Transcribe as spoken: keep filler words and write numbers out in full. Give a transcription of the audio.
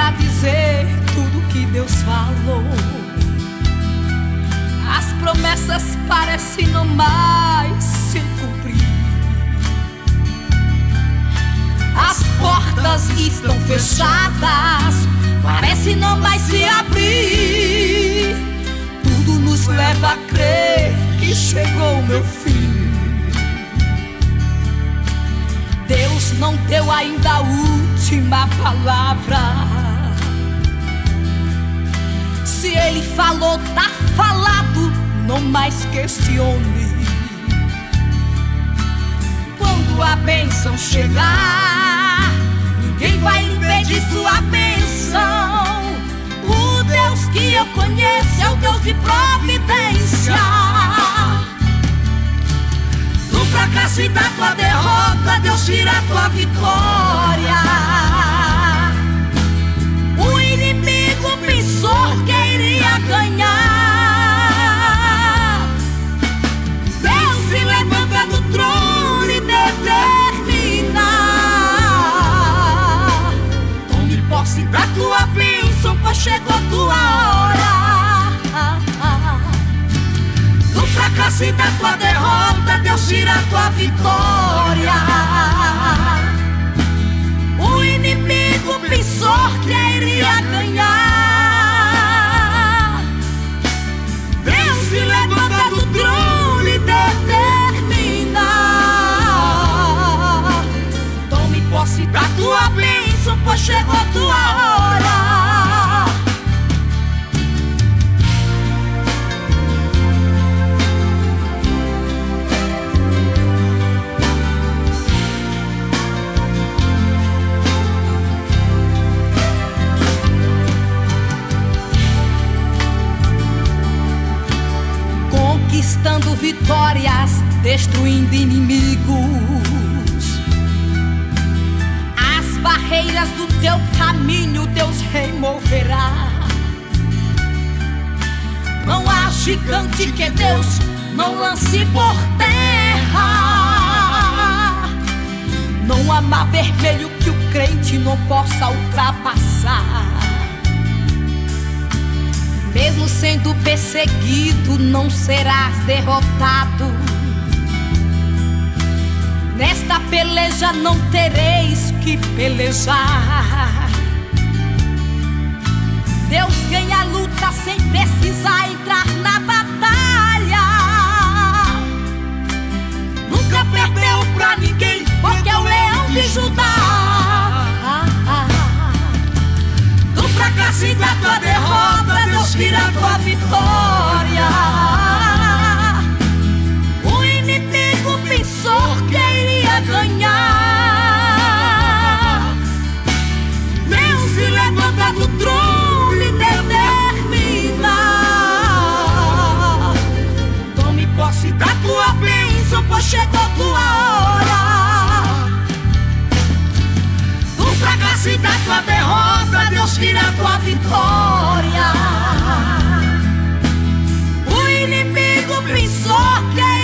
pra dizer tudo que Deus falou. As promessas parecem não mais se cumprir. As portas estão fechadas, parece não mais se abrir. Tudo nos leva a crer que chegou o meu fim. Deus não deu ainda a última palavra. Se Ele falou, tá falado, não mais questione. Quando a bênção chegar, ninguém vai impedir sua bênção. O Deus que eu conheço é o Deus de providência. Do fracasso e da tua derrota, Deus tira a tua vitória. O inimigo pensou que iria ganhar. Deus se levanta do trono e determina. Tome posse da tua bênção, pois chegou a tua hora. Do fracasso e da tua derrota, Deus tira a tua vitória. O inimigo pensou que iria ganhar. Deus se levanta do trono e determina. Tome posse da tua bênção, pois chegou a tua hora. Conquistando vitórias, destruindo inimigos. As barreiras do teu caminho Deus removerá. Não há gigante que Deus não lance por terra. Não há mar vermelho que o crente não possa ultrapassar. Mesmo sendo perseguido, não serás derrotado. Nesta peleja não tereis que pelejar. Deus ganha a luta sem precisar entrar na batalha. Nunca perdeu pra ninguém, porque é o leão de Judá. Do fracasso e da tua derrota, Deus tira a tua vitória. O inimigo pensou que iria ganhar. Deus se levanta do trono e determina. Tome posse da tua bênção, pois chegou a tua hora. Do fracasso e da tua derrota, Deus tira a tua vitória. O inimigo pensou que